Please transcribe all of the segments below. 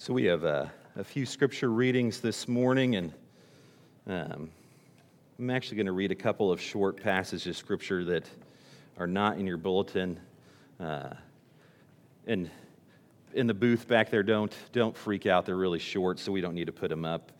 So we have a few scripture readings this morning, and I'm actually going to read a couple of short passages of scripture that are not in your bulletin. And in the booth back there, don't freak out. They're really short, so we don't need to put them up.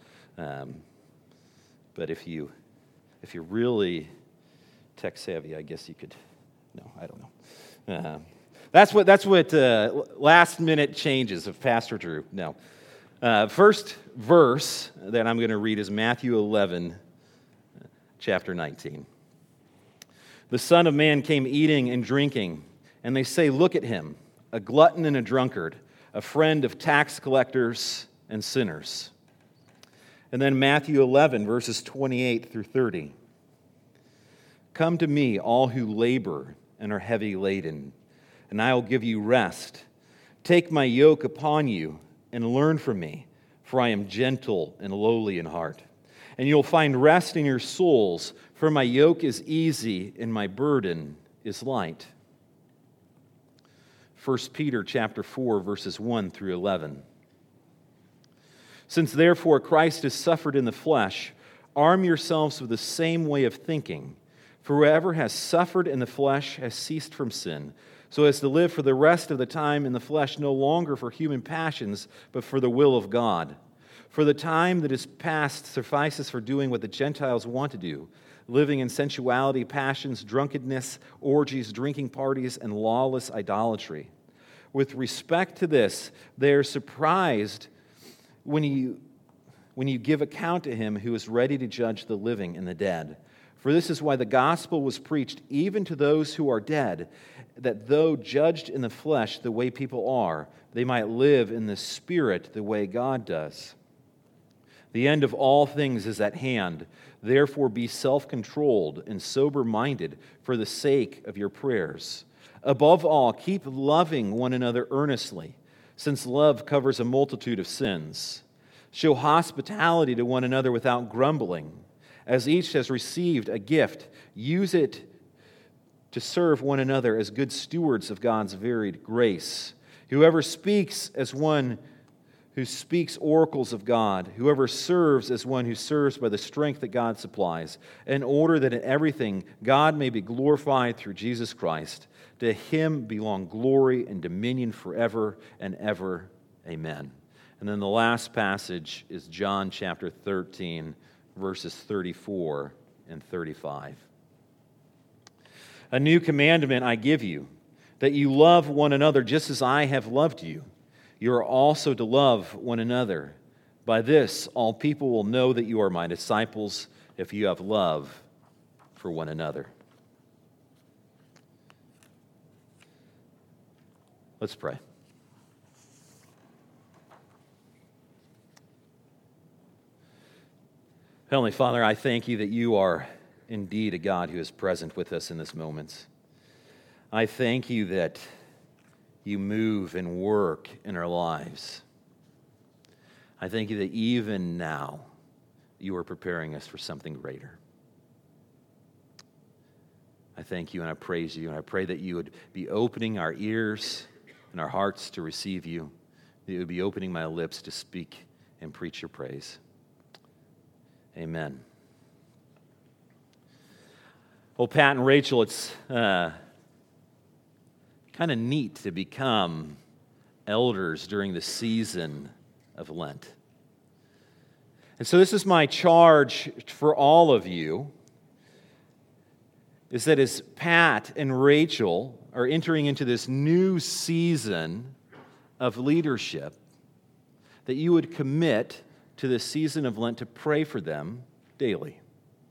But if you're really tech savvy, I guess you could. No, I don't know. That's what last minute changes of Pastor Drew. No. First verse that I'm going to read is Matthew 11, chapter 19. The Son of Man came eating and drinking, and they say, "Look at him, a glutton and a drunkard, a friend of tax collectors and sinners." And then Matthew 11, verses 28 through 30. "Come to me, all who labor and are heavy laden, and I will give you rest. Take my yoke upon you and learn from me, for I am gentle and lowly in heart. And you'll find rest in your souls, for my yoke is easy and my burden is light." 1 Peter chapter 4, verses 1 through 11. "Since therefore Christ has suffered in the flesh, arm yourselves with the same way of thinking. For whoever has suffered in the flesh has ceased from sin, so as to live for the rest of the time in the flesh no longer for human passions, but for the will of God. For the time that is past suffices for doing what the Gentiles want to do, living in sensuality, passions, drunkenness, orgies, drinking parties, and lawless idolatry. With respect to this, they are surprised when you give account to him who is ready to judge the living and the dead. For this is why the gospel was preached even to those who are dead, that though judged in the flesh the way people are, they might live in the spirit the way God does. The end of all things is at hand. Therefore be self-controlled and sober-minded for the sake of your prayers. Above all, keep loving one another earnestly, since love covers a multitude of sins. Show hospitality to one another without grumbling. As each has received a gift, use it to serve one another as good stewards of God's varied grace. Whoever speaks as one who speaks oracles of God, whoever serves as one who serves by the strength that God supplies, in order that in everything God may be glorified through Jesus Christ. To him belong glory and dominion forever and ever. Amen." And then the last passage is John chapter 13, verses 34 and 35. "A new commandment I give you, that you love one another just as I have loved you. You are also to love one another. By this, all people will know that you are my disciples, if you have love for one another." Let's pray. Heavenly Father, I thank you that you are indeed a God who is present with us in this moment. I thank you that you move and work in our lives. I thank you that even now you are preparing us for something greater. I thank you and I praise you, and I pray that you would be opening our ears and our hearts to receive you, that you would be opening my lips to speak and preach your praise. Amen. Well, Pat and Rachel, it's kind of neat to become elders during the season of Lent. And so this is my charge for all of you, is that as Pat and Rachel are entering into this new season of leadership, that you would commit to this season of Lent to pray for them daily.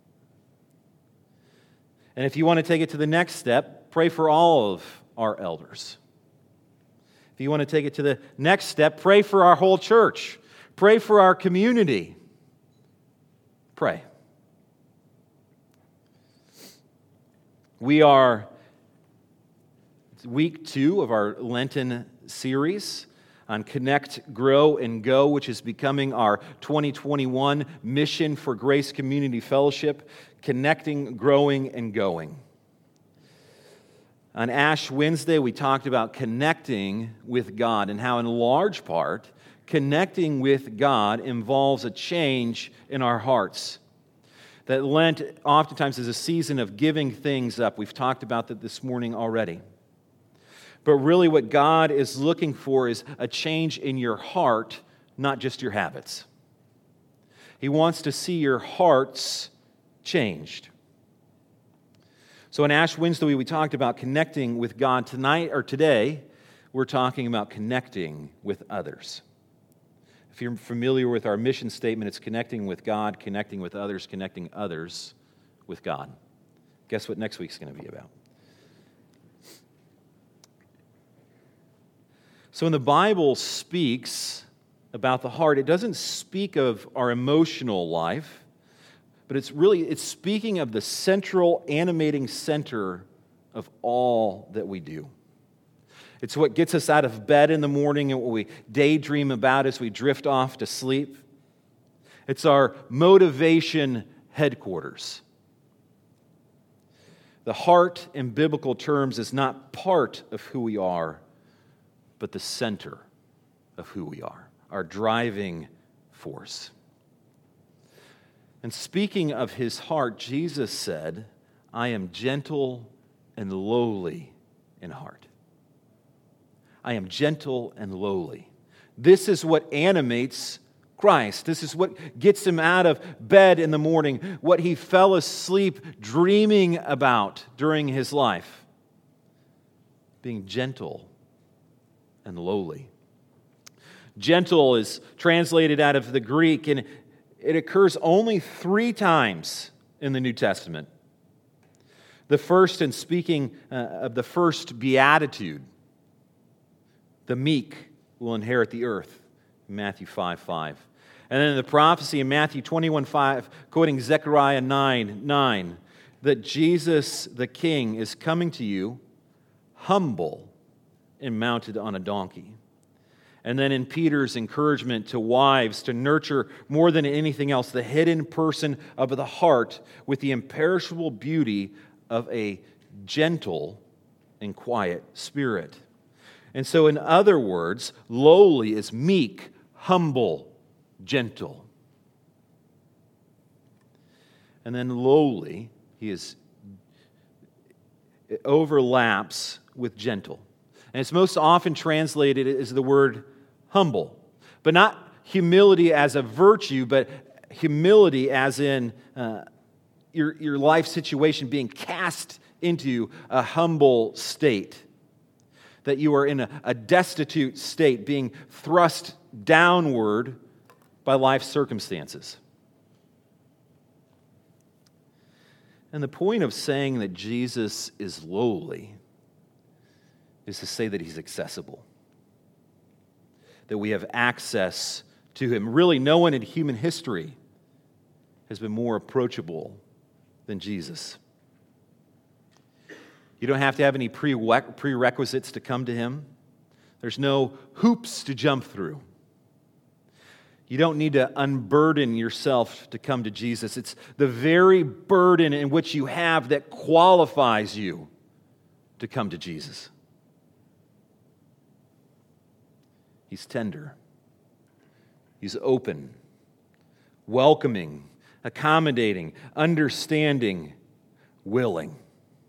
And if you want to take it to the next step, pray for all of our elders. If you want to take it to the next step, pray for our whole church. Pray for our community. Pray. We are week 2 of our Lenten series on Connect, Grow, and Go, which is becoming our 2021 mission for Grace Community Fellowship, connecting, growing, and going. On Ash Wednesday, we talked about connecting with God and how, in large part, connecting with God involves a change in our hearts. That Lent oftentimes is a season of giving things up. We've talked about that this morning already. But really what God is looking for is a change in your heart, not just your habits. He wants to see your hearts changed. So in Ash Wednesday, we talked about connecting with God. Tonight or today, we're talking about connecting with others. If you're familiar with our mission statement, it's connecting with God, connecting with others, connecting others with God. Guess what next week's going to be about? So when the Bible speaks about the heart, it doesn't speak of our emotional life, but it's speaking of the central animating center of all that we do. It's what gets us out of bed in the morning and what we daydream about as we drift off to sleep. It's our motivation headquarters. The heart, in biblical terms, is not part of who we are, but the center of who we are, our driving force. And speaking of his heart, Jesus said, "I am gentle and lowly in heart." I am gentle and lowly. This is what animates Christ. This is what gets him out of bed in the morning, what he fell asleep dreaming about during his life. Being gentle and lowly. Gentle is translated out of the Greek, and it occurs only 3 times in the New Testament. The first in speaking of the first beatitude. The meek will inherit the earth, Matthew 5:5. And then the prophecy in Matthew 21:5, quoting Zechariah 9:9, that Jesus the King is coming to you humble and mounted on a donkey. And then in Peter's encouragement to wives to nurture more than anything else the hidden person of the heart with the imperishable beauty of a gentle and quiet spirit. And so, in other words, lowly is meek, humble, gentle. And then lowly, it overlaps with gentle. And it's most often translated as the word humble. But not humility as a virtue, but humility as in your life situation being cast into a humble state. That you are in a destitute state, being thrust downward by life's circumstances. And the point of saying that Jesus is lowly is to say that he's accessible. That we have access to him. Really, no one in human history has been more approachable than Jesus. You don't have to have any prerequisites to come to him. There's no hoops to jump through. You don't need to unburden yourself to come to Jesus. It's the very burden in which you have that qualifies you to come to Jesus. He's tender. He's open, welcoming, accommodating, understanding, willing.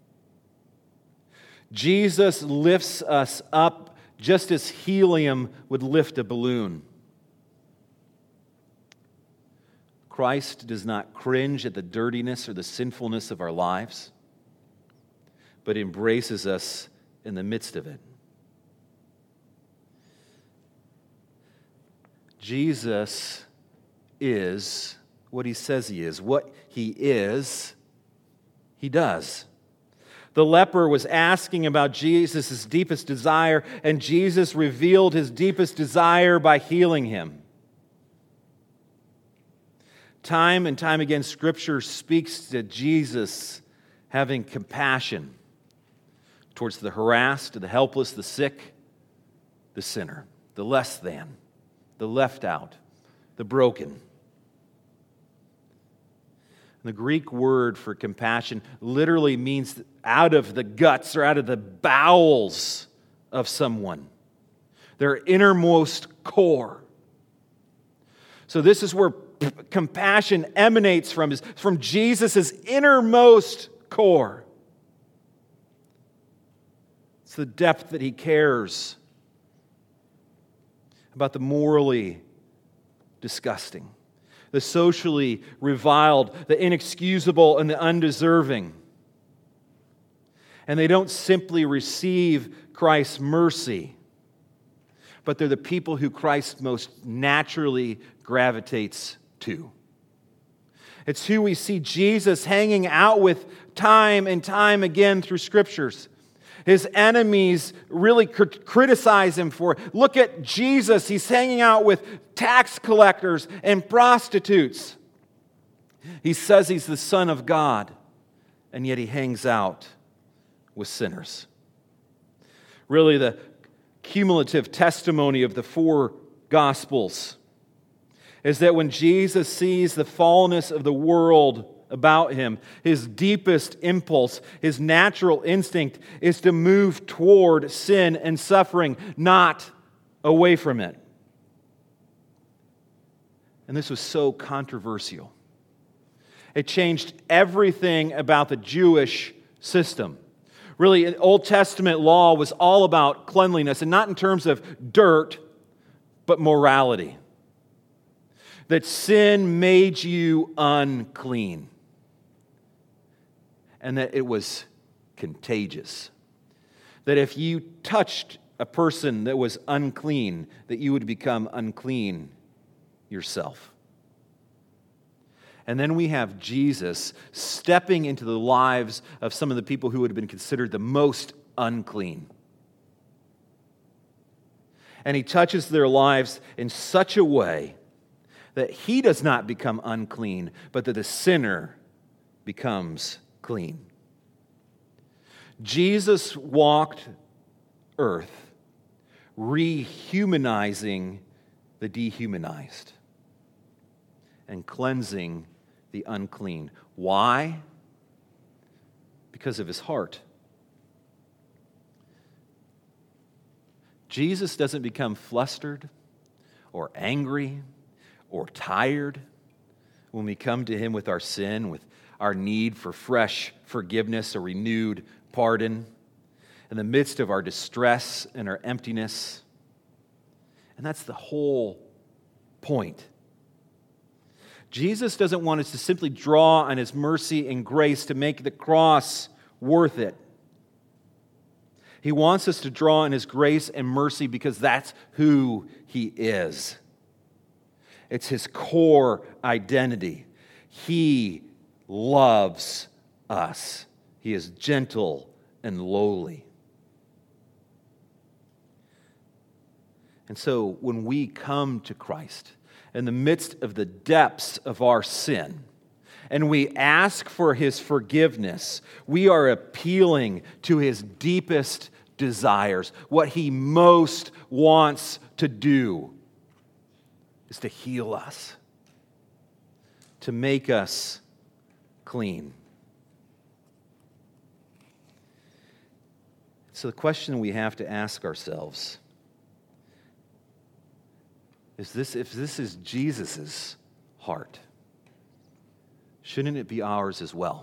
Jesus lifts us up just as helium would lift a balloon. Christ does not cringe at the dirtiness or the sinfulness of our lives, but embraces us in the midst of it. Jesus is what he says he is. What he is, he does. The leper was asking about Jesus' deepest desire, and Jesus revealed his deepest desire by healing him. Time and time again, Scripture speaks to Jesus having compassion towards the harassed, the helpless, the sick, the sinner, the less than, the left out, the broken. The Greek word for compassion literally means out of the guts or out of the bowels of someone, their innermost core. So this is where compassion emanates from Jesus' innermost core. It's the depth that he cares about the morally disgusting, the socially reviled, the inexcusable, and the undeserving. And they don't simply receive Christ's mercy, but they're the people who Christ most naturally gravitates to. It's who we see Jesus hanging out with time and time again through Scriptures. His enemies really criticize him for it. Look at Jesus. He's hanging out with tax collectors and prostitutes. He says he's the Son of God, and yet he hangs out with sinners. Really, the cumulative testimony of the four Gospels is that when Jesus sees the fallenness of the world about him, his deepest impulse, his natural instinct is to move toward sin and suffering, not away from it. And this was so controversial. It changed everything about the Jewish system. Really, Old Testament law was all about cleanliness, and not in terms of dirt, but morality. That sin made you unclean, and that it was contagious. That if you touched a person that was unclean, that you would become unclean yourself. And then we have Jesus stepping into the lives of some of the people who would have been considered the most unclean. And he touches their lives in such a way that he does not become unclean, but that the sinner becomes clean. Jesus walked earth, rehumanizing the dehumanized and cleansing the unclean. Why? Because of his heart. Jesus doesn't become flustered or angry or tired when we come to him with our sin, with our need for fresh forgiveness or renewed pardon, in the midst of our distress and our emptiness. And that's the whole point. Jesus doesn't want us to simply draw on his mercy and grace to make the cross worth it. He wants us to draw on his grace and mercy because that's who he is. It's his core identity. He loves us. He is gentle and lowly. And so when we come to Christ in the midst of the depths of our sin, and we ask for his forgiveness, we are appealing to his deepest desires. What he most wants to do is to heal us, to make us clean. So the question we have to ask ourselves is this: if this is Jesus' heart, shouldn't it be ours as well?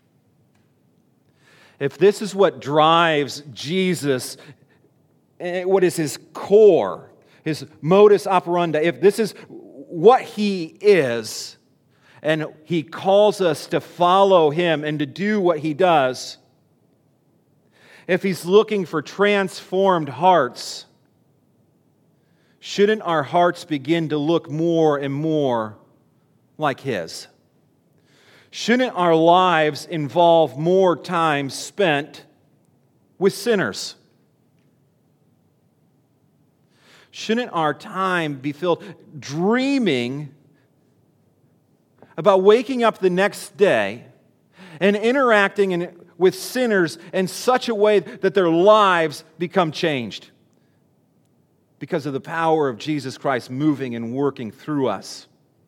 If this is what drives Jesus, what is his core, his modus operandi, if this is what he is, and he calls us to follow him and to do what he does, if he's looking for transformed hearts, shouldn't our hearts begin to look more and more like his? Shouldn't our lives involve more time spent with sinners? Shouldn't our time be filled dreaming about waking up the next day and interacting with sinners in such a way that their lives become changed because of the power of Jesus Christ moving and working through us?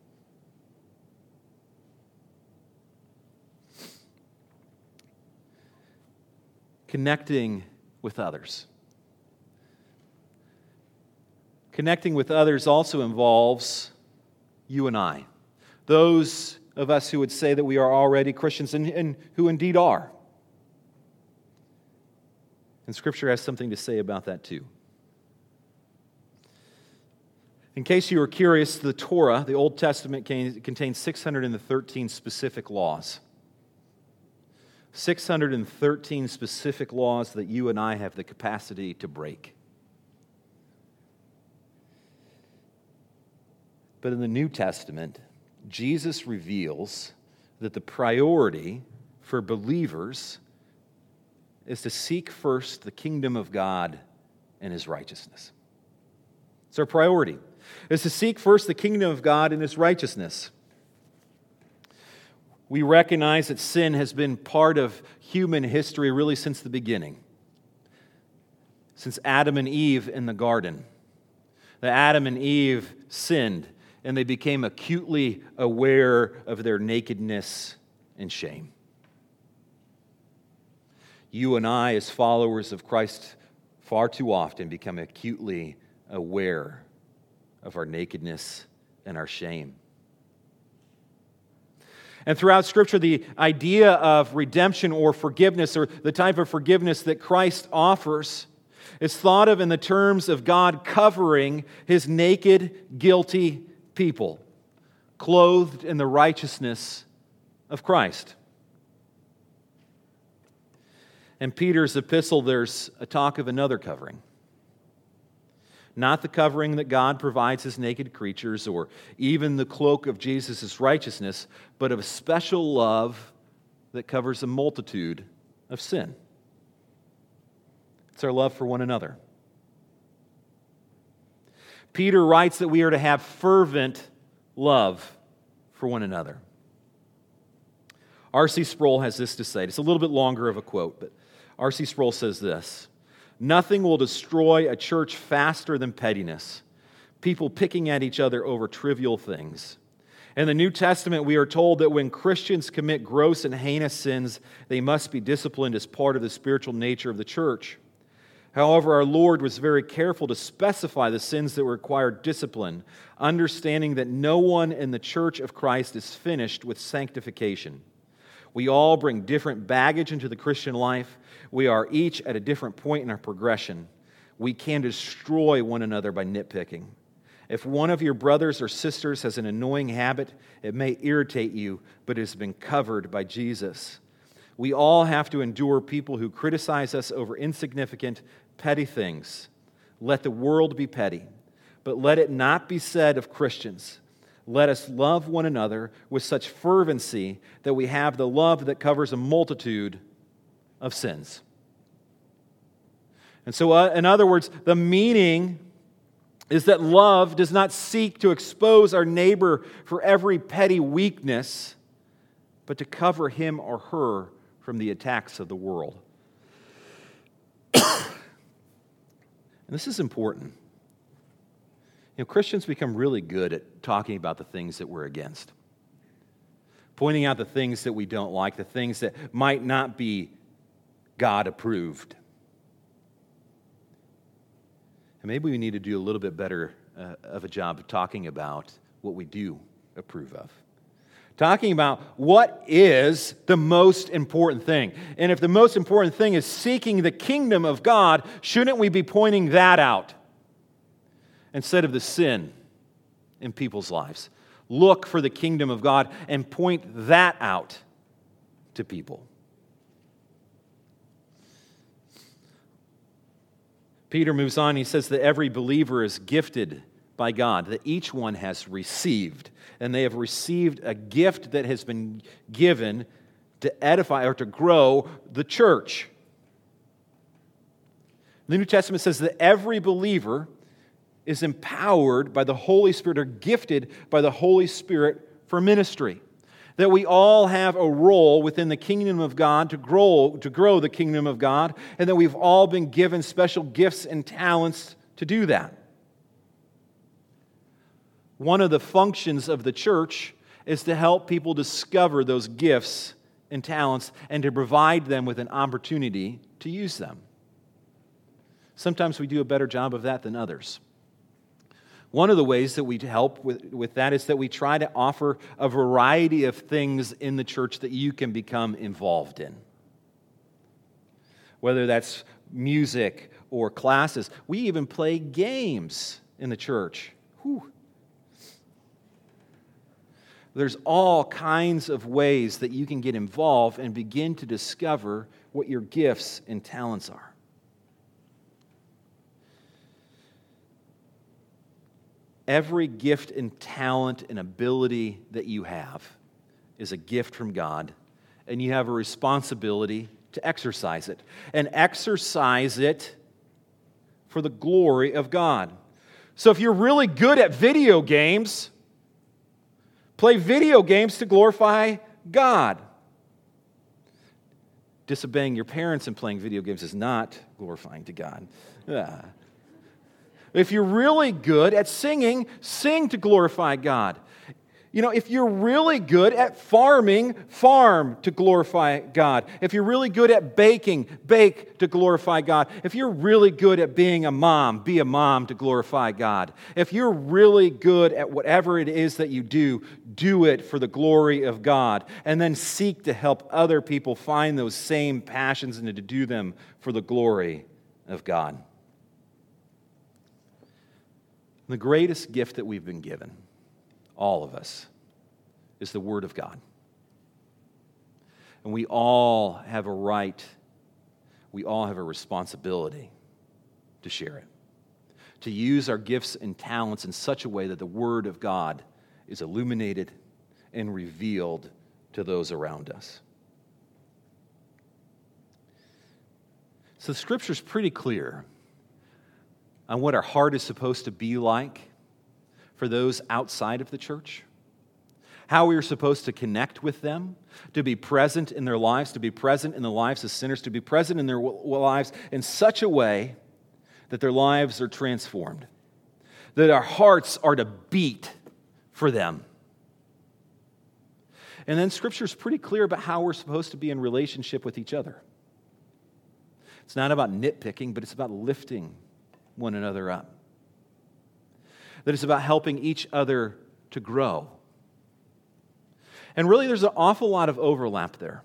Connecting with others. Connecting with others also involves you and I, those of us who would say that we are already Christians and who indeed are. And Scripture has something to say about that too. In case you were curious, the Torah, the Old Testament, contains 613 specific laws. 613 specific laws that you and I have the capacity to break. But in the New Testament, Jesus reveals that the priority for believers is to seek first the kingdom of God and His righteousness. It's our priority. It's to seek first the kingdom of God and His righteousness. We recognize that sin has been part of human history really since the beginning. Since Adam and Eve in the garden. That Adam and Eve sinned and they became acutely aware of their nakedness and shame. You and I, as followers of Christ, far too often become acutely aware of our nakedness and our shame. And throughout Scripture, the idea of redemption or forgiveness, or the type of forgiveness that Christ offers, is thought of in the terms of God covering His naked, guilty people, clothed in the righteousness of Christ. In Peter's epistle, there's a talk of another covering. Not the covering that God provides His naked creatures or even the cloak of Jesus' righteousness, but of a special love that covers a multitude of sin. It's our love for one another. Peter writes that we are to have fervent love for one another. R.C. Sproul has this to say. It's a little bit longer of a quote, but R.C. Sproul says this: "Nothing will destroy a church faster than pettiness, people picking at each other over trivial things. In the New Testament, we are told that when Christians commit gross and heinous sins, they must be disciplined as part of the spiritual nature of the church. However, our Lord was very careful to specify the sins that require discipline, understanding that no one in the church of Christ is finished with sanctification. We all bring different baggage into the Christian life. We are each at a different point in our progression. We can destroy one another by nitpicking. If one of your brothers or sisters has an annoying habit, it may irritate you, but it has been covered by Jesus. We all have to endure people who criticize us over insignificant, petty things. Let the world be petty, but let it not be said of Christians. Let us love one another with such fervency that we have the love that covers a multitude of sins." And so, in other words, the meaning is that love does not seek to expose our neighbor for every petty weakness, but to cover him or her from the attacks of the world. And this is important. You know, Christians become really good at talking about the things that we're against, pointing out the things that we don't like, the things that might not be God approved. And maybe we need to do a little bit better of a job of talking about what we do approve of. Talking about what is the most important thing. And if the most important thing is seeking the kingdom of God, shouldn't we be pointing that out instead of the sin in people's lives? Look for the kingdom of God and point that out to people. Peter moves on. He says that every believer is gifted by God, that each one has received. And they have received a gift that has been given to edify or to grow the church. The New Testament says that every believer is empowered by the Holy Spirit or gifted by the Holy Spirit for ministry. That we all have a role within the kingdom of God to grow the kingdom of God, and that we've all been given special gifts and talents to do that. One of the functions of the church is to help people discover those gifts and talents and to provide them with an opportunity to use them. Sometimes we do a better job of that than others. One of the ways that we help with that is that we try to offer a variety of things in the church that you can become involved in. Whether that's music or classes. We even play games in the church. Whew. There's all kinds of ways that you can get involved and begin to discover what your gifts and talents are. Every gift and talent and ability that you have is a gift from God, and you have a responsibility to exercise it. And exercise it for the glory of God. So if you're really good at video games, play video games to glorify God. Disobeying your parents and playing video games is not glorifying to God. If you're really good at singing, sing to glorify God. If you're really good at farming, farm to glorify God. If you're really good at baking, bake to glorify God. If you're really good at being a mom, be a mom to glorify God. If you're really good at whatever it is that you do it for the glory of God. And then seek to help other people find those same passions and to do them for the glory of God. The greatest gift that we've been given, all of us, is the Word of God. And we all have a right, we all have a responsibility to share it. To use our gifts and talents in such a way that the Word of God is illuminated and revealed to those around us. So the Scripture's pretty clear on what our heart is supposed to be like for those outside of the church, how we are supposed to connect with them, to be present in their lives, to be present in the lives of sinners, to be present in their lives in such a way that their lives are transformed, that our hearts are to beat for them. And then Scripture's pretty clear about how we're supposed to be in relationship with each other. It's not about nitpicking, but it's about lifting one another up. That it's about helping each other to grow. And really, there's an awful lot of overlap there.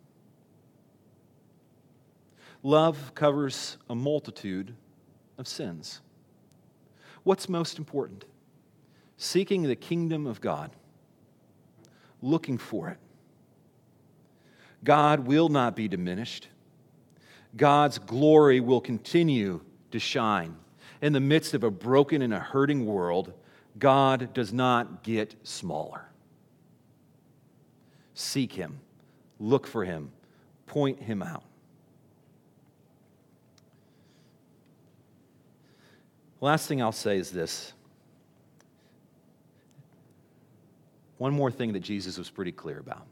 Love covers a multitude of sins. What's most important? Seeking the kingdom of God. Looking for it. God will not be diminished. God's glory will continue to shine. In the midst of a broken and a hurting world, God does not get smaller. Seek Him. Look for Him. Point Him out. Last thing I'll say is this. One more thing that Jesus was pretty clear about.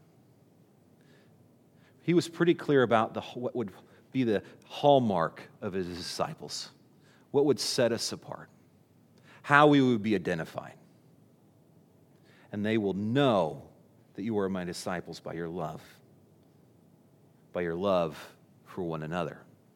He was pretty clear about what would be the hallmark of His disciples. What would set us apart? How we would be identified. And they will know that you are my disciples by your love for one another.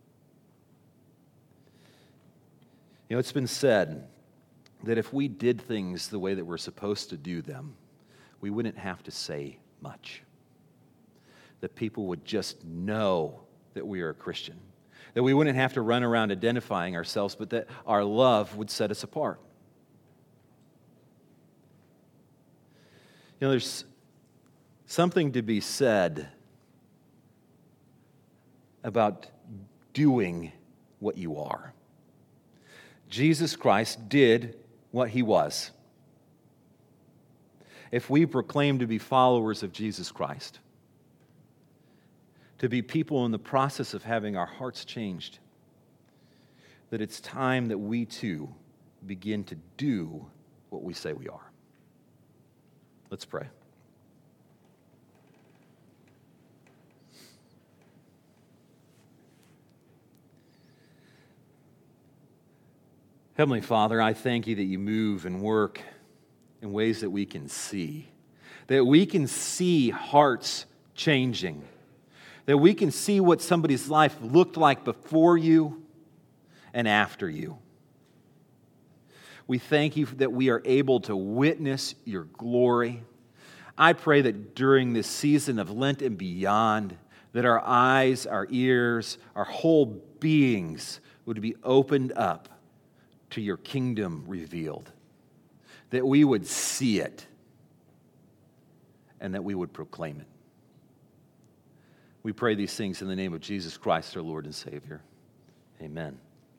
It's been said that if we did things the way that we're supposed to do them, we wouldn't have to say much. That people would just know that we are a Christian. That we wouldn't have to run around identifying ourselves, but that our love would set us apart. There's something to be said about doing what you are. Jesus Christ did what He was. If we proclaim to be followers of Jesus Christ, to be people in the process of having our hearts changed, that it's time that we too begin to do what we say we are. Let's pray. Heavenly Father, I thank You that You move and work in ways that we can see. That we can see hearts changing. That we can see what somebody's life looked like before You and after You. We thank you that we are able to witness your glory. I pray that during this season of Lent and beyond, that our eyes, our ears, our whole beings would be opened up to your kingdom revealed, that we would see it and that we would proclaim it. We pray these things in the name of Jesus Christ, our Lord and Savior. Amen.